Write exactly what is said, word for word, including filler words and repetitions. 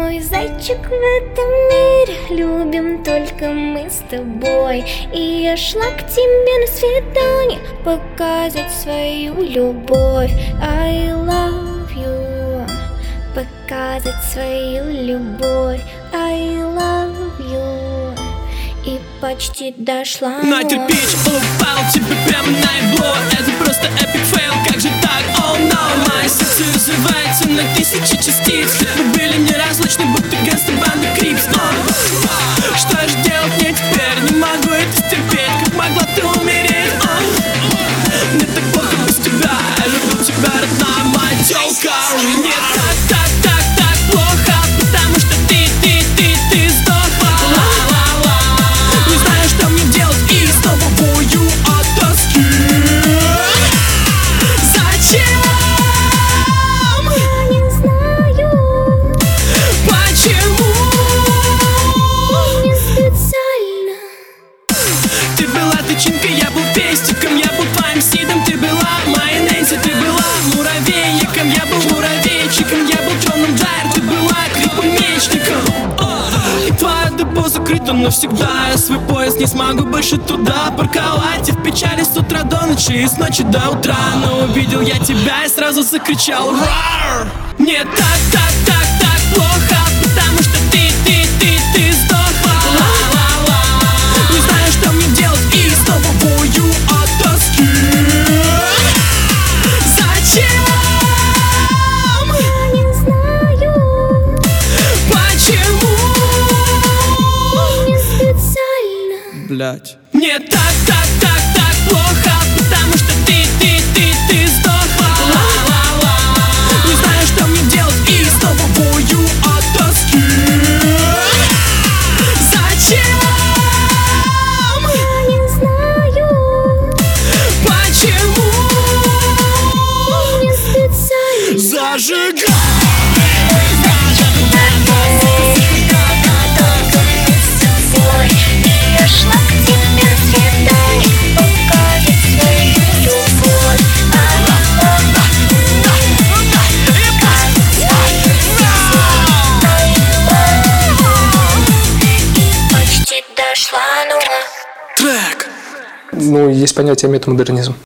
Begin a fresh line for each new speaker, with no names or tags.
мой зайчик в этом мире, любим только мы с тобой. И я шла к тебе на свидание, показать свою любовь. I love you, показать свою любовь. I love you. И почти дошла.
На кирпич упал тебе прямо на ебло. Это просто эпик фейл, как же так, oh no. Мое сердце разрывается на тысячи частиц. Мы были неразлучны, будто гангста банды Крипс. Но что же делать мне теперь? Не могу это стерпеть. Как могла ты умереть? О, мне так плохо без тебя. Я люблю тебя, родная моя тёлка. Мне так, так, так, так плохо, потому что ты, ты, ты, ты сдохла. Не знаю, что мне делать, и снова бою от тоски. Зачем?
Я не знаю,
Почему?
не специально.
Ты была тычинкой, я был пестиком, я был твоим сидом. Ты была моей Нэнси, ты была муравейником, я был муравейчиком, я был Джоном Джайр, ты была крипомечником. И твоя депо закрыта навсегда. Я свой поезд не смогу больше туда парковать. И в печали с утра до ночи и с ночи до утра. Но увидел я тебя и сразу закричал «Рар!». Мне так, так, так, так плохо, потому что ты, ты, ты, ты сдохла. Не знаю, что мне делать, и снова бою от тоски. Зачем?
Я не знаю,
Почему?
не специально.
Блять. Мне так, так, так, так плохо, потому что ты, ты, ты, ты сдохла. Не знаю, что мне делать, и снова бою от тоски. Зачем?
Я не знаю,
Почему?
не специально.
Зажигай!
Я шла к тебе на свидание, показать свою любовь. И почти дошла, но
Трек!
Ну, есть понятие метамодернизм.